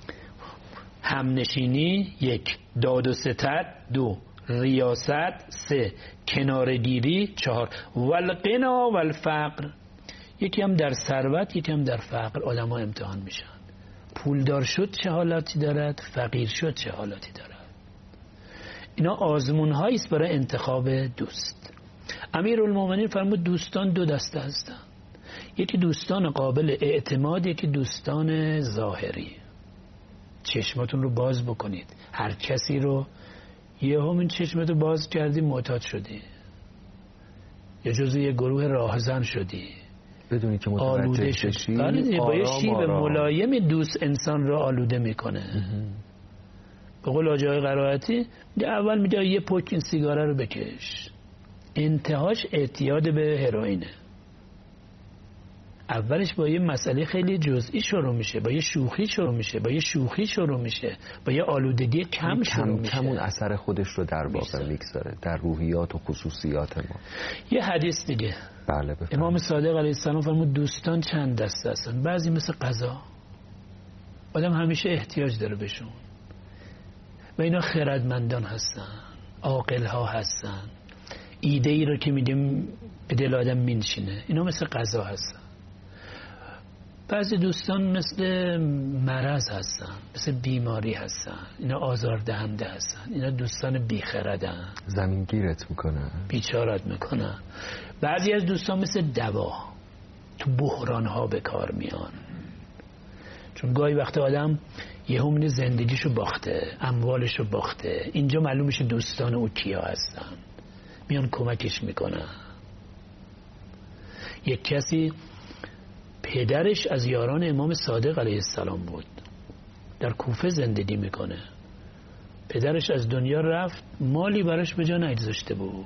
همنشینی 1، داد و ستد 2، ریاست 3، کنارگیری 4، والغنا والفقر. یکی هم در ثروت، یکی هم در فقر آدم ها امتحان میشن. پولدار شد چه حالاتی دارد، فقیر شد چه حالاتی دارد. اینا آزمون هاییست برای انتخاب دوست. امیرالمومنین فرمود دوستان 2 دسته هستند. یکی دوستان قابل اعتماد، یکی دوستان ظاهری. چشماتون رو باز بکنید. هر کسی رو یه همین چشمتو باز کردی معتاد شدی، یا جزو یه گروه راهزن شدی بدونی که متوجه بشی. با یه شیب ملایمی دوست انسان رو آلوده میکنه. به قول حاجی آقای قرائتی اول میگه یه پک این سیگاره رو بکش، انتهاش اعتیاد به هروئینه. اولش با یه مسئله خیلی جزئی شروع میشه، با یه شوخی شروع میشه، با یه شوخی شروع میشه، با یه آلودگی کم شروع میشه. کم اون اثر خودش رو در واقع میگذاره در روحیات و خصوصیات ما. یه حدیث دیگه بله بفرمایید. امام صادق علیه السلام فرمود دوستان چند دسته هستن. بعضی مثل غذا، آدم همیشه احتیاج داره بهشون، و اینا خردمندان هستن، عاقل ها هستن، ایده ای رو که میدیم به دل آدم مینشینه. اینا مثل غذا هستن. بعضی دوستان مثل مرض هستن، مثل بیماری هستن، اینا آزاردهنده هستن. اینا دوستان بیخردن، زمینگیرت میکنن، بیچارت میکنن. بعضی از دوستان مثل دوا، تو بحران ها به کار میان. چون گاهی وقت آدم یه همین زندگیشو باخته، اموالشو باخته، اینجا معلوم میشه دوستان او کیا هستن، میان کمکش میکنن. یک کسی پدرش از یاران امام صادق علیه السلام بود، در کوفه زندگی میکنه. پدرش از دنیا رفت، مالی براش به جا نگذاشته بود.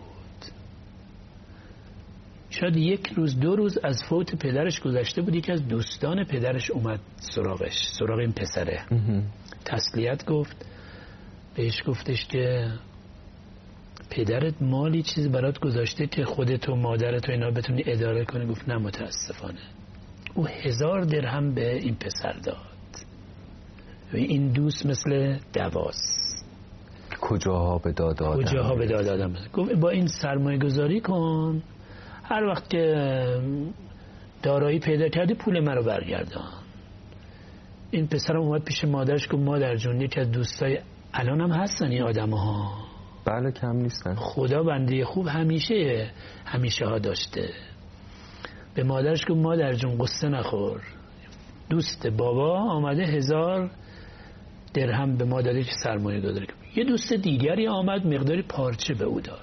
شاید 1 روز 2 روز از فوت پدرش گذشته بود، یکی از دوستان پدرش اومد سراغ این پسره. تسلیت گفت، بهش گفتش که پدرت مالی چیزی برات گذاشته که خودت و مادرت و اینا بتونی اداره کنی. گفت نه متاسفانه. او 1000 درهم به این پسر داد. این دوست مثل دواست، کجاها به داد آدم. گفت با این سرمایه گذاری کن، هر وقت که دارایی پیدا کردی پول من رو برگردان. این پسرم اومد پیش مادرش گفت مادر جون یکی از دوستای الان هم هستن این آدم ها. بله کم نیستن. خدا بنده خوب همیشه ها داشته. به مادرش گفت مادر جون قصه نخور، دوست بابا آمده 1000 درهم به ما داده که سرمایه گذاری کنه. یه دوست دیگری آمد مقداری پارچه به او داد.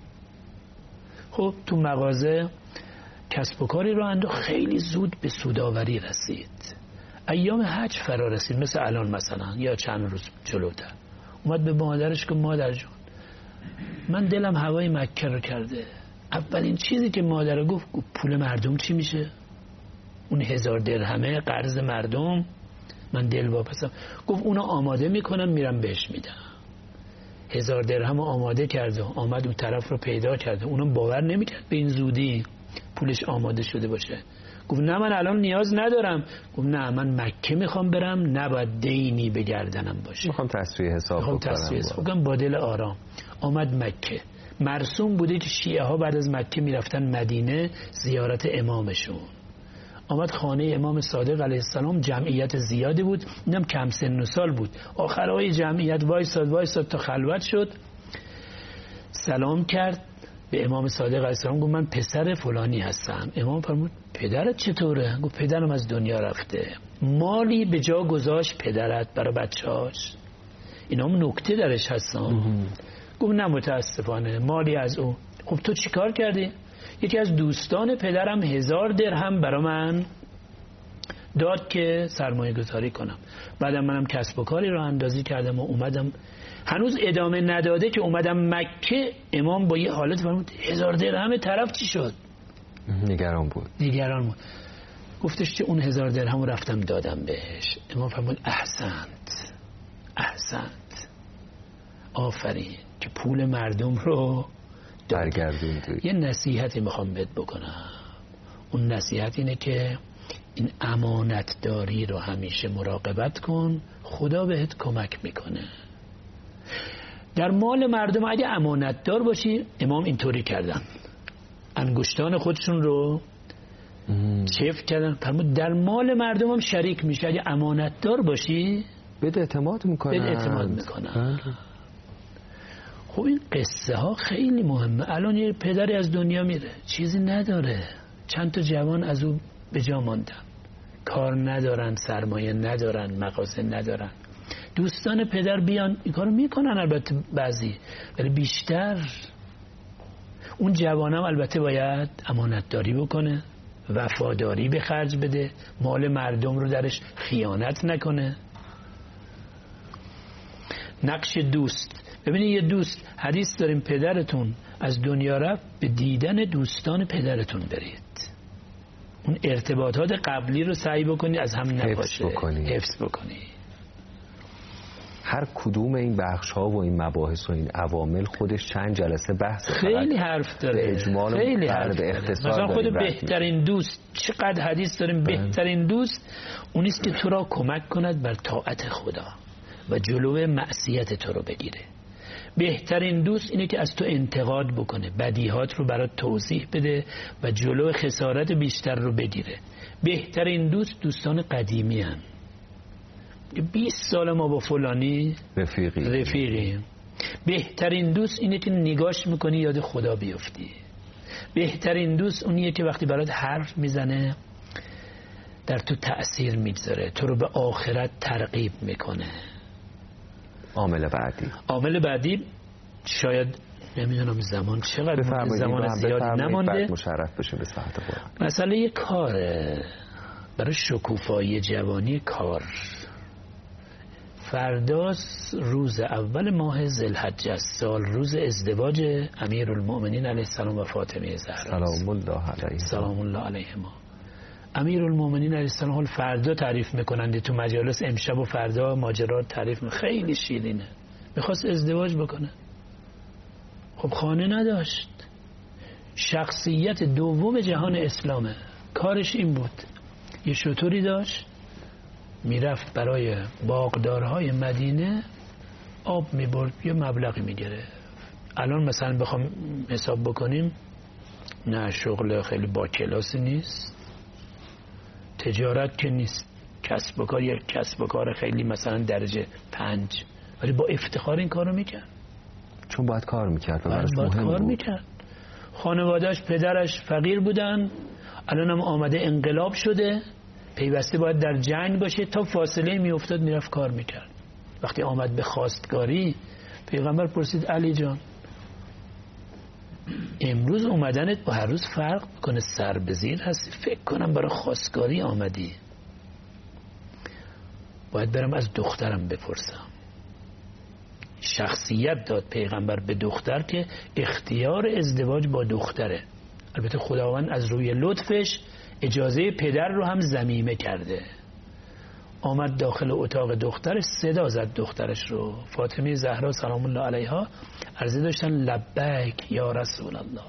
خب تو مغازه کسب و کاری رو انداخت، خیلی زود به سوداوری رسید. ایام حج فرا رسید، مثل الان مثلا یا چند روز جلوتر. اومد به مادرش که مادر جون من دلم هوای مکه رو کرده. اولین چیزی که مادر گفت پول مردم چی میشه؟ اون 1000 درهمه قرض مردم، من دل واپسم. گفت اونو آماده میکنم میرم بهش میدم. 1000 درهم آماده کرده، آمد اون طرف رو پیدا کرده. اونم باور نمیکرد به این زودی پولش آماده شده باشه. گفت نه من الان نیاز ندارم. گفت نه من مکه میخوام برم، نباید دینی به گردنم باشه، میخوام تسویه حساب کنم. با دل آرام آمد مکه. مرسوم بوده که شیعه ها بعد از مکه میرفتن مدینه زیارت امامشون. آمد خانه امام صادق علیه السلام، جمعیت زیادی بود، اینم کم سن و سال بود. آخرای جمعیت وایساد تا خلوت شد، سلام کرد به امام صادق علیه السلام گفت من پسر فلانی هستم. امام فرمود پدرت چطوره؟ گفت پدرم از دنیا رفته. مالی به جا گذاشت پدرت برای بچه‌هاش؟ اینا هم نکته درش هستن. گفت نه متاسفانه مالی از او. خب تو چیکار کردی؟ یکی از دوستان پدرم 1000 درهم برای من داد که سرمایه گذاری کنم. بعدم منم کسب و کاری راه اندازی کردم و اومدم، هنوز ادامه نداده که اومدم مکه، امام با یه حالت فرمود 1000 درهم طرف چی شد؟ نگران بود. گفتش که اون 1000 درهم رو رفتم دادم بهش. امام فرمود احسنت آفرین که پول مردم رو برگردوندی. یه نصیحتی میخوام بهت بکنم. اون نصیحت اینه که این امانتداری رو همیشه مراقبت کن، خدا بهت کمک میکنه. در مال مردم اگه امانتدار باشی، امام اینطوری کردن، انگشتان خودشون رو چفت کردن، فرمود در مال مردم هم شریک میشه. اگه امانتدار باشی بهت اعتماد میکنن. خب این قصه ها خیلی مهمه. الان یه پدری از دنیا میره، چیزی نداره، چند تا جوان از او به جا ماندن، کار ندارن، سرمایه ندارن، مغازه ندارن. دوستان پدر بیان این کارو میکنن البته بعضی، ولی بیشتر اون جوانم البته باید امانتداری بکنه، وفاداری به خرج بده، مال مردم رو درش خیانت نکنه. نقش دوست. ببینید یه دوست، حدیث داریم پدرتون از دنیا رفت، به دیدن دوستان پدرتون برید. اون ارتباطات قبلی رو سعی بکنی از هم نباشه، حفظ بکنی. هر کدوم این بخش ها و این مباحث و این عوامل خودش چند جلسه بحث، خیلی حرف داره، خیلی حرف داره. مثلا خود بهترین دوست، چقدر حدیث داریم. بهترین دوست اونیست که تو را کمک کند بر طاعت خدا و جلوی معصیت تو رو بگیره. بهترین دوست اینه که از تو انتقاد بکنه، بدیهات رو برات توضیح بده و جلو خسارت بیشتر رو بگیره. بهترین دوست دوستان قدیمی هن. 20 سال ما با فلانی رفیقی. بهترین دوست اینه که نگاش میکنی یاد خدا بیفتی. بهترین دوست اونیه که وقتی برات حرف میزنه در تو تأثیر میگذاره، تو رو به آخرت ترغیب میکنه. عامل بعدی شاید نمیدونم زمان چقدر، زمان زیادی نمانده، مشرف بشه به ساعت قرآن. مسئله یه کاره برای شکوفایی جوانی. کار فرداست روز اول ماه ذوالحجه سال، روز ازدواج امیرالمؤمنین علیه السلام و فاطمه زهرا سلام الله علیهما. امیرالمؤمنین علیه السلام حال فردا تعریف میکنند تو مجالس، امشب و فردا ماجرا تعریف خیلی شیرینه. میخواست ازدواج بکنه، خب خانه نداشت. شخصیت دوم جهان اسلامه، کارش این بود یه شطوری داشت، میرفت برای باغدارهای مدینه آب میبرد، یه مبلغی میگرفت. الان مثلا بخوام حساب بکنیم، نه شغل خیلی با کلاسی نیست، تجارت که نیست، کسب و کار، یک کسب و کار خیلی مثلا درجه 5، ولی با افتخار این کارو میکرد، چون باید کار میکرد. خانوادهش پدرش فقیر بودن، الان هم آمده انقلاب شده، پیوسته باید در جنگ باشه، تا فاصله میافتاد میرفت کار میکرد. وقتی آمد به خواستگاری، پیغمبر پرسید علی جان امروز اومدنت با هر روز فرق کنه، سر به زیر هستی، فکر کنم برای خواستگاری آمدی، باید برم از دخترم بپرسم. شخصیت داد پیغمبر به دختر که اختیار ازدواج با دختره. البته خداوند از روی لطفش اجازه پدر رو هم ضمیمه کرده. آمد داخل اتاق دخترش، صدا زد دخترش رو، فاطمه زهرا سلام الله علیها، عرضه داشتن لبیک یا رسول الله.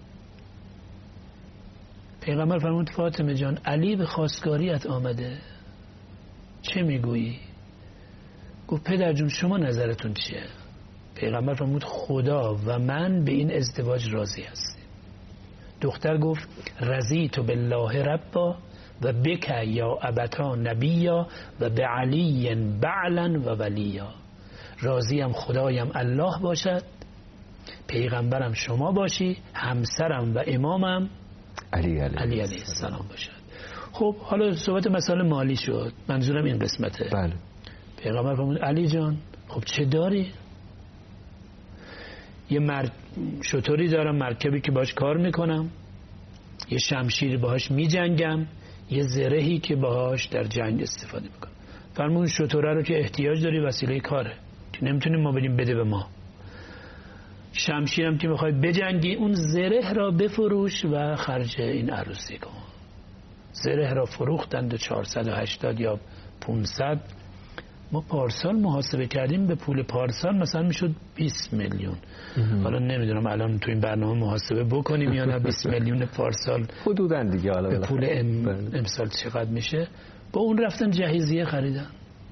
پیغمبر فرمود فاطمه جان علی به خواستگاریت آمده، چه میگویی؟ گفت پدر جون شما نظرتون چیه؟ پیغمبر فرمود خدا و من به این ازدواج راضی هستیم. دختر گفت رضیت بالله ربا و بک یا ابتا نبیا و به علی بعلا و ولیا. راضیم خدایم الله باشد، پیغمبرم شما باشی، همسرم و امامم علی علیه السلام باشد. خب حالا صحبت مسئله مالی شد، منظورم این قسمته. بله. پیغمبر فرمود علی جان خب چه داری؟ یه شطوری دارم، مرکبی که باش کار میکنم، یه شمشیری باهاش میجنگم، یه زرهی که باهاش در جنگ استفاده میکنم. فرمون شطوره رو که احتیاج داری وسیله کاره که نمیتونیم ما بدیم بده به ما. شمشیرم که میخوای بجنگی، اون زره را بفروش و خرج این عروسی کن. زره را فروختند 480 یا 500. ما پارسال محاسبه کردیم به پول پارسال مثلا میشد 20 میلیون. حالا نمیدونم الان تو این برنامه محاسبه بکنیم یا نه 20 میلیون پارسال حدوداً دیگه. حالا به پول امسال چقدر میشه. با اون رفتن جهیزیه خریدن.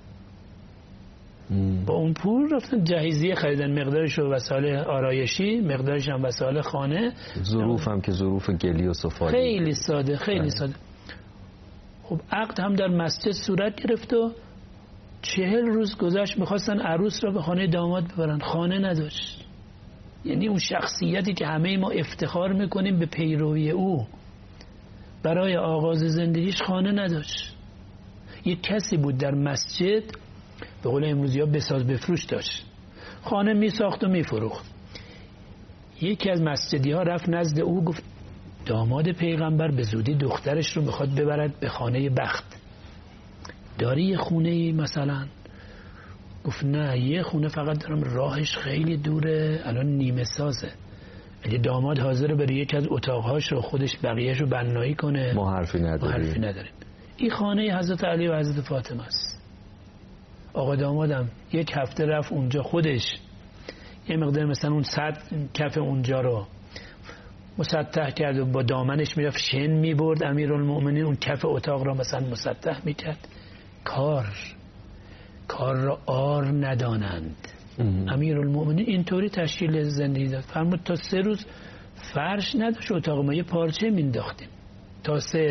با اون پول رفتن جهیزیه خریدن، مقدارش رو وسایل آرایشی، مقدارش هم وسایل خانه. ظروف هم که ظروف گلی و سفالی، خیلی ساده خیلی ساده. خب عقد هم در مسجد صورت گرفت و 40 روز گذشت میخواستن عروس را به خانه داماد ببرن، خانه نداشت. یعنی اون شخصیتی که همه ما افتخار میکنیم به پیروی او، برای آغاز زندگیش خانه نداشت. یک کسی بود در مسجد به قول امروزی ها بساز بفروش داشت، خانه میساخت و میفروخت. یکی از مسجدی ها رفت نزد او، گفت داماد پیغمبر به زودی دخترش رو میخواد ببرد به خانه بخت، داری یه خونه مثلا؟ گفت نه، یه خونه فقط دارم، راهش خیلی دوره، الان نیمه سازه. اگه داماد حاضر بره یکی از اتاقهاش رو خودش بقیهش رو بنایی کنه، ما حرفی نداریم. این خانه حضرت علی و حضرت فاطمه است. آقا دامادم یک هفته رفت اونجا، خودش یه مقدار مثلا اون کف اونجا رو مسطح کرد و با دامنش میرفت شن میبرد، امیرالمؤمنین اون کف اتاق را مثلا مسطح میکرد. کار را آر ندانند. امیرالمؤمنین اینطوری تشکیل زندگی داد. فرمود تا 3 روز فرش نداشت اتاق ما، یه پارچه مینداختیم تا 3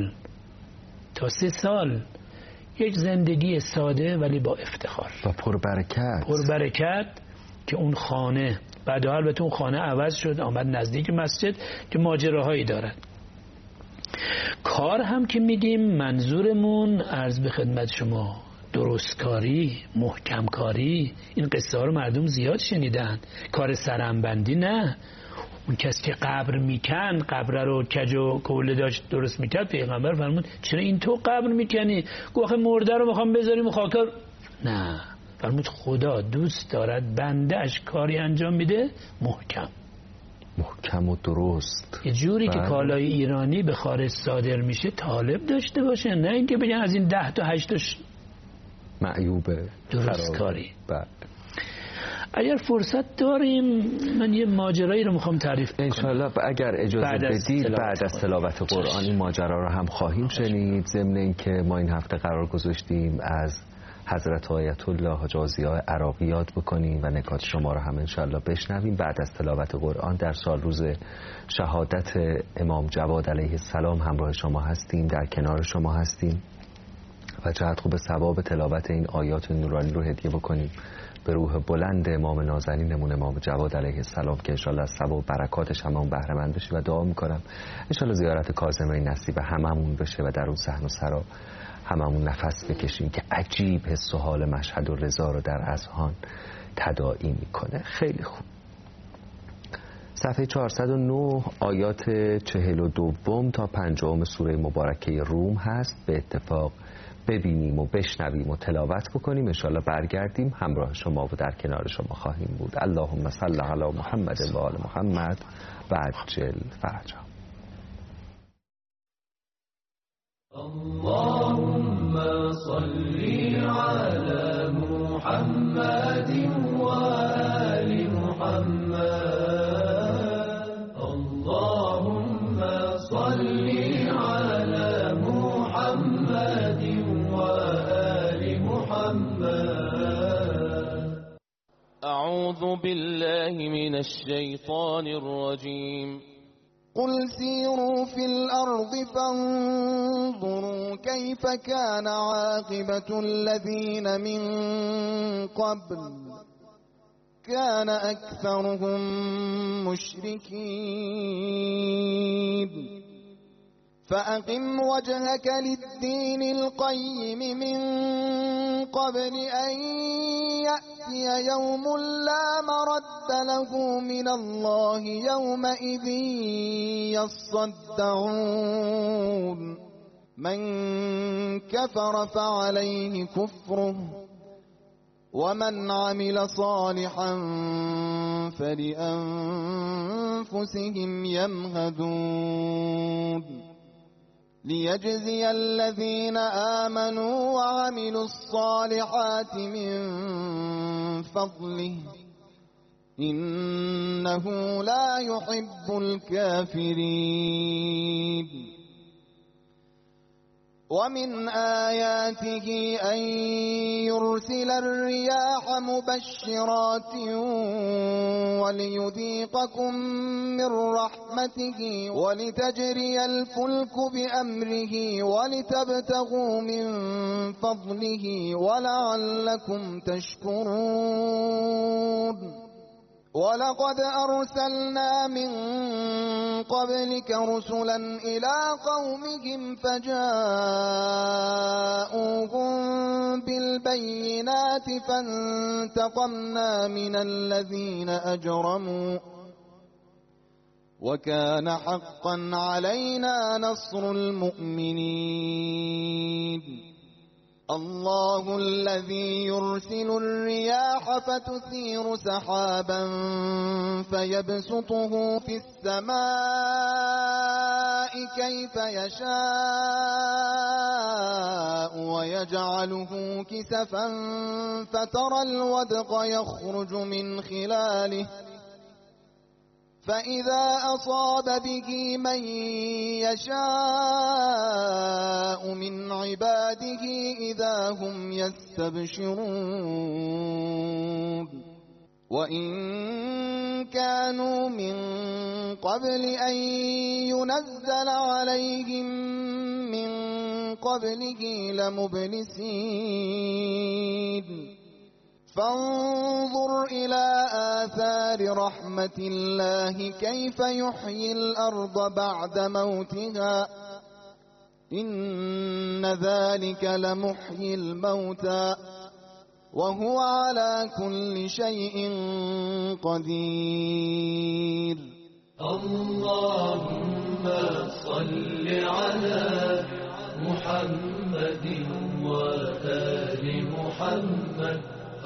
سال. یک زندگی ساده ولی با افتخار و پربرکت که اون خانه بعد البته اون خانه عوض شد، آمد نزدیک مسجد که ماجراهایی دارد. کار هم که میگیم منظورمون عرض به خدمت شما درستکاری، محکمکاری. این قصه ها رو مردم زیاد شنیدن. کار سرمبندی نه. اون کسی که قبر میکن، قبر رو کج و کوله داشت درست میکرد، پیغمبر فرمود چرا این تو قبر میکنی؟ گفت مرده رو میخوام بذاریم خاکر. نه، فرمود خدا دوست دارد بنده اش کاری انجام میده محکم و درست، یه جوری که کالای ایرانی به خارج صادر میشه طالب داشته باشه، نه اینکه بگن از این 10 تا 8 تا معیوبه درست کاری. اگر فرصت داریم من یه ماجرایی رو میخوام تعریف کنم انشالله. اگر اجازه بدید بعد از تلاوت قرآن این ماجرا رو هم خواهیم شنید. ضمن اینکه ما این هفته قرار گذاشتیم از حضرت آیت الله حاج ضیا عراقی یاد بکنیم و نکات شما رو هم انشالله بشنویم. بعد از تلاوت قرآن در سال روز شهادت امام جواد علیه السلام همراه شما هستیم، در کنار شما هستیم و چقدر خوب ثواب تلاوت این آیات نورانی رو هدیه بکنیم به روح بلند امام نازنینمون امام جواد علیه السلام که انشالله از ثواب و برکاتش هممون بهره مند بشیم و دعا میکنم انشالله زیارت کاظمه نصیب هممون بشه و در اون صحن و سرا هممون نفس بکشیم که عجیب حس و حال مشهد و رضا رو در اذهان تداعی میکنه. خیلی خوب. صفحه 409 آیات 42 تا 50 سوره مبارکه روم هست. به اتفاق ببینیم و بشنویم و تلاوت بکنیم. انشالله برگردیم همراه شما و در کنار شما خواهیم بود. اللهم صل علی محمد و آل محمد و عجل فرجا. اللهم صل على محمد و آل محمد. اللهم صل على محمد و آل محمد. اعوذ بالله من الشیطان الرجیم. قل سيروا في الأرض فانظروا كيف كان عاقبة الذين من قبل. اللهم صل على محمد و آل محمد. اللهم صل على محمد و آل محمد. اعوذ بالله من الشیطان الرجیم. قل سیروا فی الارض فانظروا كيف كان عاقبة الذين من قبل. اللهم صل على محمد و آل محمد. اللهم صل على محمد و آل محمد. كان أكثرهم مشركين فأقم وجهك للدين القيم من قبل أن يأتي يوم لا مرد له من الله يومئذ يصدعون من كفر فعليه كفره ومن عمل صالحا فلأنفسهم يمهدون ليجزي الذين آمنوا وعملوا الصالحات من فضله إنه لا يحب الكافرين ومن آياته أن يرسل الرياح مبشرات وليذيقكم من رحمته ولتجري الفلك بأمره ولتبتغوا من فضله ولعلكم تشكرون ولقد أرسلنا من قبلك رسلا إلى قومهم فجاءوهم بالبينات فانتقمنا من الذين أجرموا وكان حقا علينا نصر المؤمنين الله الذي يرسل الرياح فتثير سحابا فيبسطه في السماء كيف يشاء ويجعله كسفا فترى الودق يخرج من خلاله فإذا أصاب به من يشاء من عباده إذا هم يستبشرون وإن كانوا من قبل أن ينزل عليهم من قبله لمبلسين فانظر إلى آثار رحمة الله كيف يحيي الأرض بعد موتها إن ذلك لمحيي الموتى وهو على كل شيء قدير اللهم صل على محمد وآل محمد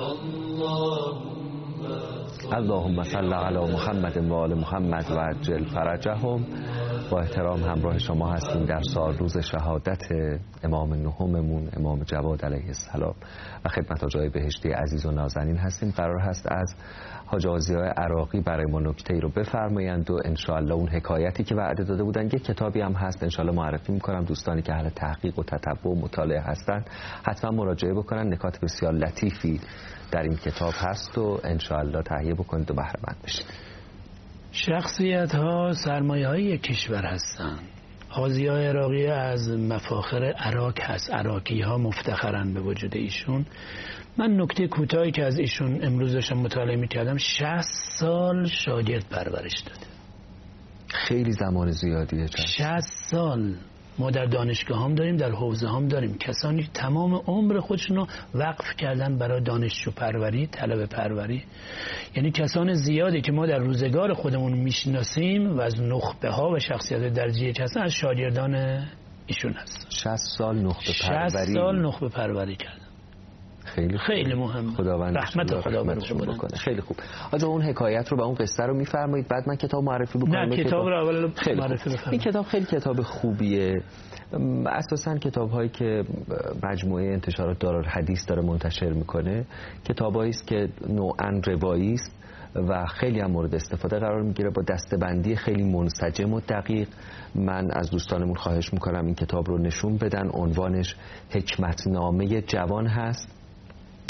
اللهم صل علی محمد و آل محمد و عجل فرجهم. با احترام همراه شما هستیم در سالروز شهادت امام نهممون امام جواد علیه السلام و خدمت آقای بهشتی عزیز و نازنین هستیم. قرار هست از حاج آذیای عراقی برای ما نکته‌ای رو بفرمایند و انشاءالله اون حکایتی که وعده داده بودن یک کتابی هم هست انشاءالله معرفی میکنم. دوستانی که اهل تحقیق و تتبع و مطالعه هستن حتما مراجعه بکنن. نکات بسیار لطیفی در این کتاب هست و انشاءالله تهیه بکنید و بهره مند بشید. شخصیت ها سرمایه های کشور هستند. آذیای عراقی از مفاخر عراق هست. عراقی ها مفتخرن به وجود ایشون. من نکته کوتاهی که از ایشون امروز داشتم مطالعه میکردم 60 سال شاگرد پرورش داده. خیلی زمان زیادیه. 60 سال ما در دانشگاه هم داریم، در حوزه هم داریم کسانی که تمام عمر خودشون رو وقف کردن برای دانشجو پروری، طلبه پروری. یعنی کسان زیادی که ما در روزگار خودمون میشناسیم و از نخبه ها و شخصیت درجه هستن از شاگردان ایشون هست. 60 سال نخبه پروری. 60 سال نخبه پروری کردن. خیلی مهم. خداوند رحمت خدا بکنه. خیلی خوب. آجا اون حکایت رو و اون قصه رو میفرمایید بعد من کتاب معرفی بکنم. نه کتاب رو اول معرفی بفرمایید. این کتاب خیلی کتاب خوبیه. اساساً کتاب‌هایی که مجموعه انتشارات دارالحدیث داره منتشر میکنه کتابایی است که نوعاً روایی است و خیلی هم مورد استفاده قرار میگیره با دسته‌بندی خیلی منسجم و دقیق. من از دوستانمون خواهش میکنم این کتاب رو نشون بدن. عنوانش حکمتنامه جوان هست.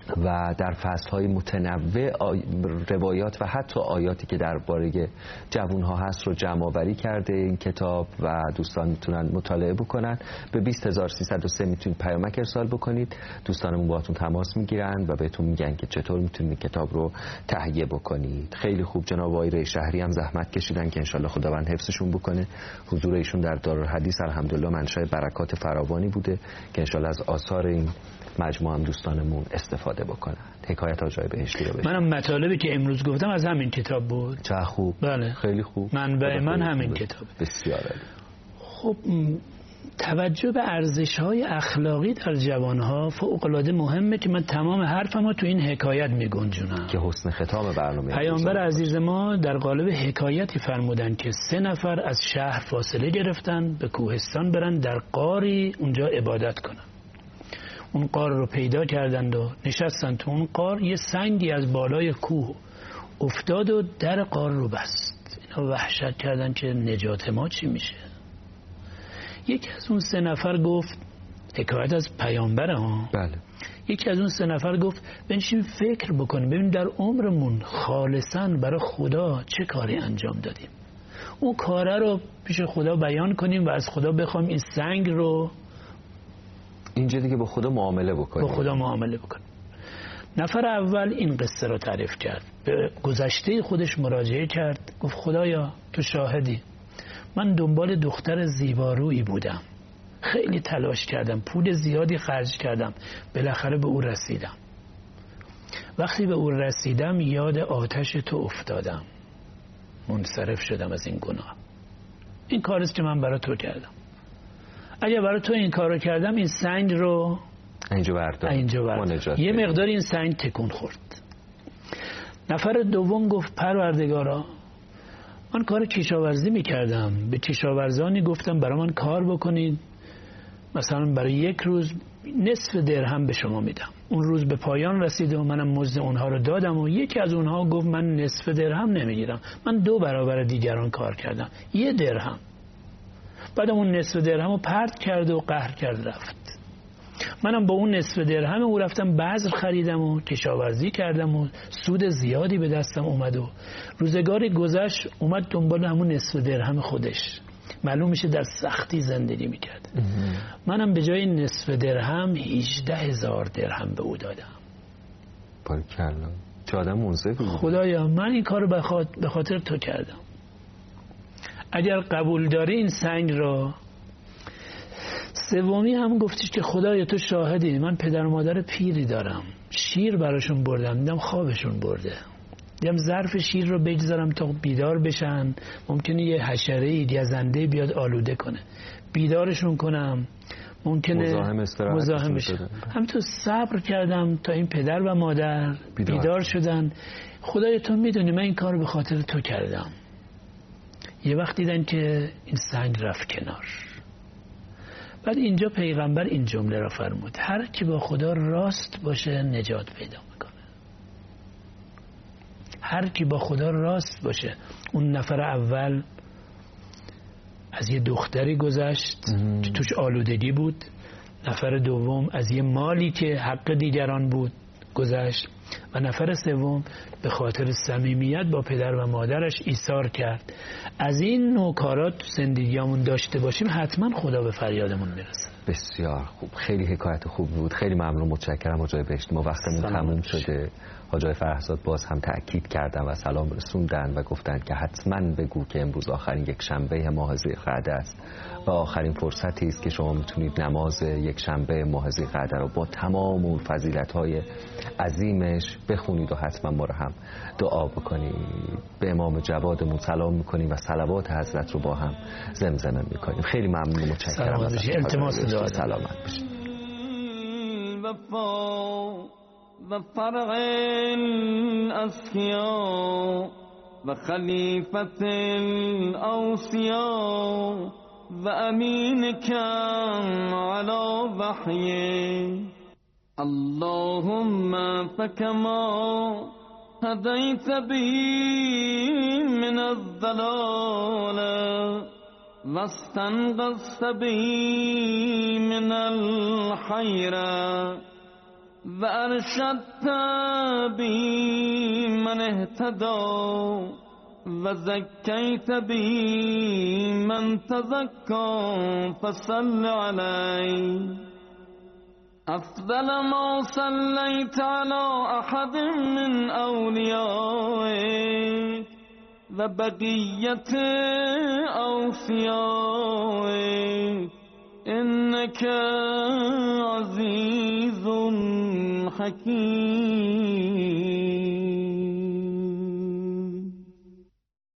و در فصل‌های متنوع روایات و حتی آیاتی که درباره جوان‌ها هست رو جمع‌آوری کرده این کتاب و دوستان میتونن مطالعه بکنن. به 20303 میتونید پیامک ارسال بکنید، دوستانمون باهاتون تماس میگیرن و بهتون میگن که چطور میتونید کتاب رو تهیه بکنید. خیلی خوب، جناب آقای رئیس شهری هم زحمت کشیدن که انشالله خداوند حفظشون بکنه. حضور ایشون در دارالحدیث الحمدلله منشأ برکات فراوانی بوده که انشالله از آثار این مجموعه هم دوستانمون استفاده بکنن. حکایت آجای بهشتی رو بشن. منم مطالبی که امروز گفتم از همین کتاب بود. چه خوب. بله. خیلی خوب. منبع من همین کتاب. بسیار عالی. خب توجه به ارزش‌های اخلاقی در جوان‌ها فوق‌العاده مهمه که من تمام حرفمو تو این حکایت میگنجونم که حسن ختام برنامه. پیامبر عزیز ما در قالب حکایتی فرمودن که 3 نفر از شهر فاصله گرفتن به کوهستان برن در غاری اونجا عبادت کنن. اون غار رو پیدا کردند و نشستن تو اون غار. یه سنگی از بالای کوه افتاد و در غار رو بست. اینا وحشت کردن که نجات ما چی میشه. یکی از اون 3 نفر گفت، حکایت از پیامبره ها. بله. یکی از اون 3 نفر گفت بنشین فکر بکنیم ببین در عمرمون خالصاً برای خدا چه کاری انجام دادیم، اون کاره رو پیش خدا بیان کنیم و از خدا بخوایم این سنگ رو اینجا دیگه با خدا معامله بکنیم. با خدا معامله بکنیم. نفر اول این قصه رو تعریف کرد، به گذشته خودش مراجعه کرد، گفت خدایا تو شاهدی، من دنبال دختر زیبارویی بودم، خیلی تلاش کردم، پول زیادی خرج کردم، بالاخره به او رسیدم. وقتی به او رسیدم یاد آتش تو افتادم، منصرف شدم از این گناه. این کاریست که من برای تو کردم. اگه برای تو این کارو کردم این سنگ رو اینجا بردار. یه مقدار این سنگ تکون خورد. نفر دوم گفت پروردگارا من کار کشاورزی میکردم، به کشاورزانی گفتم برای من کار بکنید، مثلا برای 1 روز نصف درهم به شما میدم. اون روز به پایان رسید و منم مزد اونها رو دادم و یکی از اونها گفت من نصف درهم نمیگیرم، من 2 برابر دیگران کار کردم، 1 درهم. بعد اون نصف درهم رو پرت کرد و قهر کرد رفت. منم با اون نصف درهم او رفتم بذر خریدم و کشاورزی کردم و سود زیادی به دستم اومد و روزگاری گذشت اومد دنبال همون نصف درهم خودش، معلوم میشه در سختی زندگی میکرد. منم به جای نصف درهم 18,000 درهم به او دادم. باریکلا، چه آدم منصفی بود. خدایا من این کارو به خاطر تو کردم، اگر قبول داری این سنگ را. سومی هم گفتش که خدایا تو شاهدی، من پدر و مادر پیری دارم، شیر براشون بردم، دیدم خوابشون برده، دیدم ظرف شیر رو بگذارم تا بیدار بشن، ممکنه یه حشره گزنده بیاد آلوده کنه، بیدارشون کنم، ممکنه مزاحم بشه. همینطور صبر کردم تا این پدر و مادر بیدار شدن. خدایا تو میدونی من این کار رو به خاطر تو کردم. یه وقت دیدن که این سنگ رفت کنار. بعد اینجا پیغمبر این جمله را فرمود، هر کی با خدا راست باشه نجات پیدا میکنه. هر کی با خدا راست باشه. اون نفر اول از یه دختری گذشت که توش آلودگی بود، نفر دوم از یه مالی که حق دیگران بود گذشت و نفر سوم به خاطر صمیمیت با پدر و مادرش ایثار کرد. از این نوع کارات تو زندگیامون داشته باشیم حتما خدا به فریادمون میرسه. بسیار خوب، خیلی حکایت خوب بود. خیلی ممنون، متشکرم حاجی بهشتی. ما وقتمون تموم شده. حاجی فرهزاد باز هم تأکید کردن و سلام رسوندن و گفتن که حتما بگو که امروز آخرین یک شنبه ماه ذوالقعده است و آخرین فرصتی است که شما میتونید نماز یک شنبه ماه ذوالقعده رو با تمام اون فضیلت‌های عظیمش بخونید و حتما ما رو هم دعا بکنید. به امام جوادمون سلام میکنیم و صلوات حضرت رو با هم زمزمه میکنیم. خیلی ممنون و متشکرم. التماس دعا. سلامت باشید. و فرع الاسکیا و خلیفت الاوصیا و امین کم علی وحی اللهم فکما هدیت بی من الضلال و استنقذت بی من الحیره وأرشدت بي من اهتدى وزكيت بي من تزكى فصل عليه أفضل ما صليت على أحد من أوليائك وبقية أوصيائك إنك عزيز حكيم.